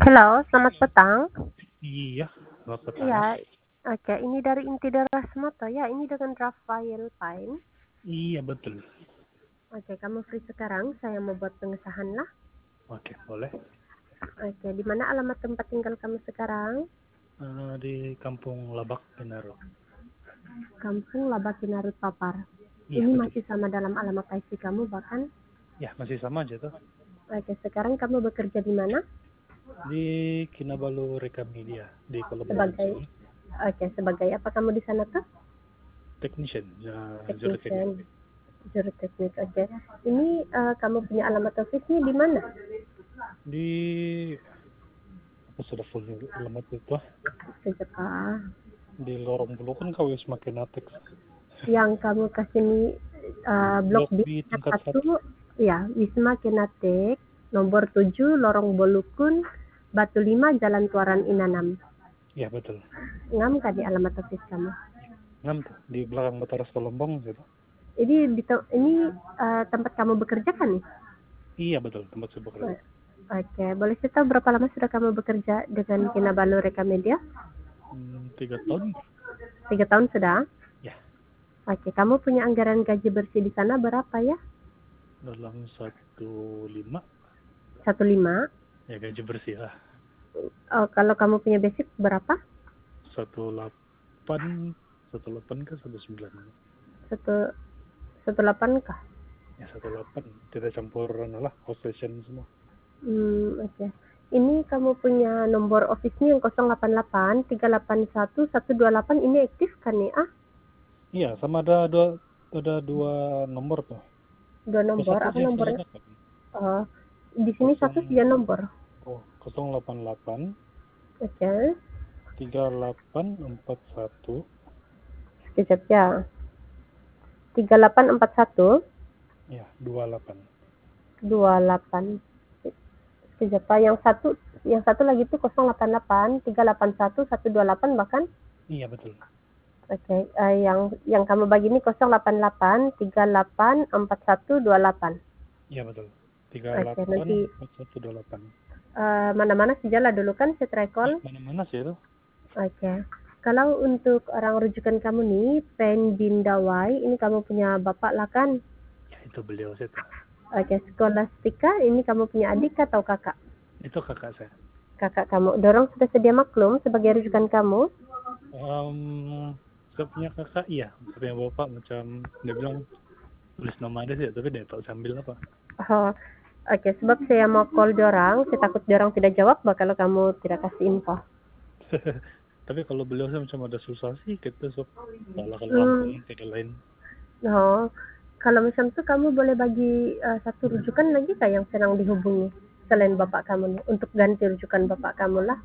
Halo, selamat petang. Iya, selamat petang. Iya, oke. Ini dari Intideras Moto ya. Ini dengan Rafael Pine. Iya, betul. Oke, kamu free sekarang? Saya mau buat pengesahan lah. Oke, boleh. Oke, di mana alamat tempat tinggal kamu sekarang? Di Kampung Labak, Pinaro. Kampung Labakinaru Papar. Iya, Ini betul. masih sama dalam alamat IC kamu bahkan? Ya, masih sama aja tuh. Oke, sekarang kamu bekerja di mana? Di Kinabalu Rekam Media, di Kolabuan Sebagai, Solo. oke, sebagai apa kamu di sana tuh? Technician, juru teknik. Technician. Juru teknik, oke. Ini kamu punya alamat office-nya di mana? Di apa sudah full alamat itu? Sekejap, ah. Di Lorong Bulu kan kau semakin atek. Yang kamu kasih ini blok Blok B B tingkat 1. 1, ya, Wisma Kenatek, nomor 7, Lorong Bolukun, Batu 5, Jalan Tuaran Inanam. Ya, betul. Ngam kan di alamat office kamu? Ngam tuh, di belakang Bataras Kolombong gitu. Ini tempat kamu bekerja kan nih? Iya, betul, tempat saya bekerja. Oke, boleh saya tahu berapa lama sudah kamu bekerja dengan Kinabalu Reka Media? 3 tahun. 3 tahun sudah? Ya. Oke, kamu punya anggaran gaji bersih di sana berapa ya? Dalam 1,5. 1,5? Ya, gaji bersih lah. Oh, kalau kamu punya basic berapa? 1,8 kah 1,9? 1,8 kah? Ya, 1,8 tidak campur lah host station semua. Oke. Ini kamu punya nomor office-nya yang 088 381 128, ini aktif kan nih? Iya, sama ada dua nomor tuh. 2 nomor, Satu apa sih yang saya nomornya? gunakan. Di sini satu 3 nomor. 088 Oke. 3841. Sekejap ya. 3841 Ya, 28. 28. Sekejap Pak, yang satu lagi tuh 088 381 128 bahkan? Iya, betul. Oke, yang kamu bagi ini 088 384128. Iya, betul. Oke, nanti 384128. mana-mana sejala dulu kan saya try call. Mana-mana sih itu? Oke. Kalau untuk orang rujukan kamu nih, Pen Bindawai, ini kamu punya bapak lah kan? Ya, itu beliau sih tuh. Oke, Skolastika, ini kamu punya adik atau kakak? Itu kakak saya. Kakak kamu. Dorong sudah sedia maklum sebagai rujukan kamu? Saya punya kakak, iya. Saya punya bapak macam dia bilang tulis nama ada sih, tapi dia tahu sambil apa. Oh, oke, sebab saya mau call dorang, saya takut dorang tidak jawab kalau kamu tidak kasih info. Tapi kalau beliau sih macam ada susah sih kita sok salah kalau tidak lain. Oh, kalau macam itu kamu boleh bagi satu rujukan lagi kah yang senang dihubungi selain bapak kamu nih, untuk ganti rujukan bapak kamu lah.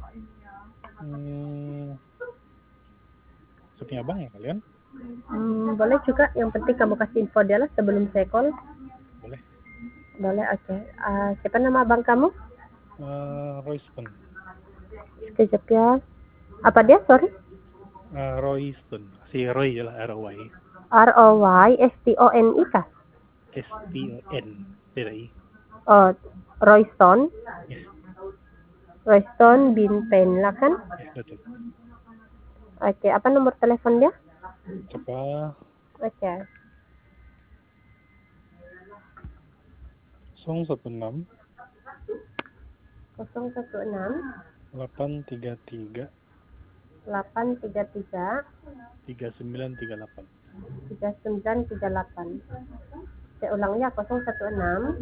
Saya punya abang ya kalian? Boleh juga, yang penting kamu kasih info dia lah sebelum saya call. Boleh. Boleh, oke. Siapa nama abang kamu? Royston. Sekejap ya. Apa dia, sorry? Royston. Si Roy lah, R-O-Y. R-O-Y-S-T-O-N-I kah? S-T-O-N. Tidak I. Oh, Royston. Yes. Royston bin Pen lah kan? Yes, betul. Oke, apa nomor telepon dia? Coba. Oke. 016 833 833 3938. 3938. Saya ulang ya, 016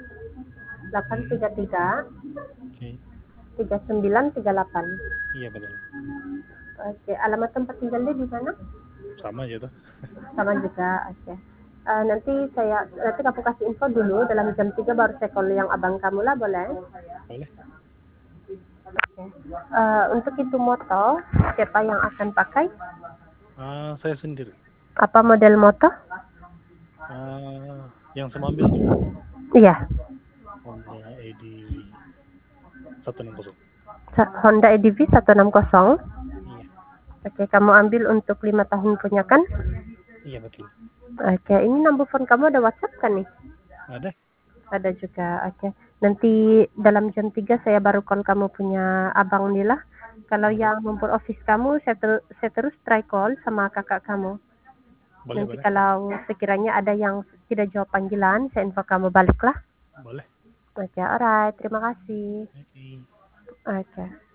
833 3938. Iya, betul. Oke, alamat tempat tinggalnya di mana? Sama aja tuh. Sama juga, oke. Nanti kamu kasih info dulu, dalam jam 3 baru saya call yang abang kamu lah, boleh? Boleh. Oke. Untuk itu moto, siapa yang akan pakai? Saya sendiri. Apa model moto? Yang saya ambil tuh. Iya. Honda EDV 160. Honda EDV 160. Iya. Oke, kamu ambil untuk 5 tahun punya kan? Iya, betul. Oke, ini nomor phone kamu ada WhatsApp kan nih? Ada. Ada juga, oke. Nanti dalam jam 3 saya baru call kamu punya abang Nila. Kalau Boleh, yang memper office kamu, saya terus try call sama kakak kamu. boleh, Nanti boleh, kalau sekiranya ada yang tidak jawab panggilan, saya info kamu baliklah. boleh. Oke, alright. Terima kasih. Oke. Oke.